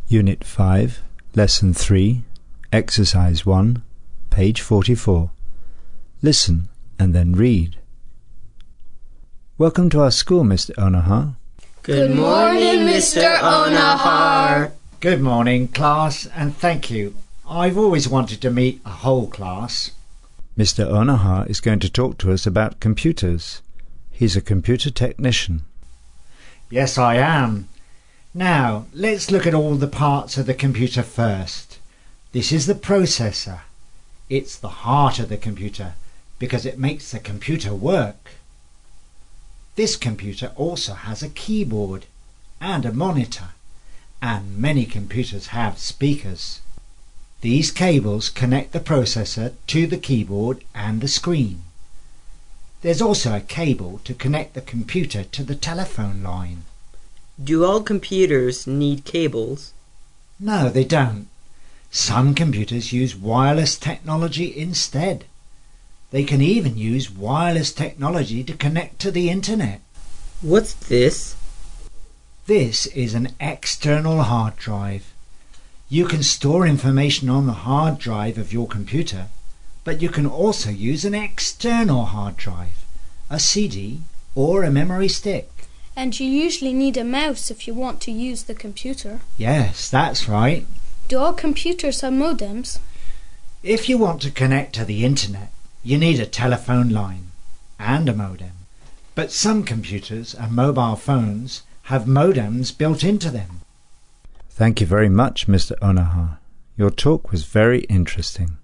Unit 5, Lesson 3, Exercise 1, page 44. Listen and then read. Welcome to our school, Mr. Onahar. Good morning, Mr. Onahar. Good morning, class, and thank you. I've always wanted to meet a whole class. Mr. Onahar is going to talk to us about computers. He's a computer technician. Yes, I am. Now, let's look at all the parts of the computer first. This is the processor. It's the heart of the computer because it makes the computer work. This computer also has a keyboard and a monitor, and many computers have speakers. These cables connect the processor to the keyboard and the screen. There's also a cable to connect the computer to the telephone line. Do all computers need cables? No, they don't. Some computers use wireless technology instead. They can even use wireless technology to connect to the internet. What's this? This is an external hard drive. You can store information on the hard drive of your computer, but you can also use an external hard drive, a CD or a memory stick. And you usually need a mouse if you want to use the computer. Yes, that's right. Do all computers have modems? If you want to connect to the internet, you need a telephone line and a modem. But some computers and mobile phones have modems built into them. Thank you very much, Mr. Onahar. Your talk was very interesting.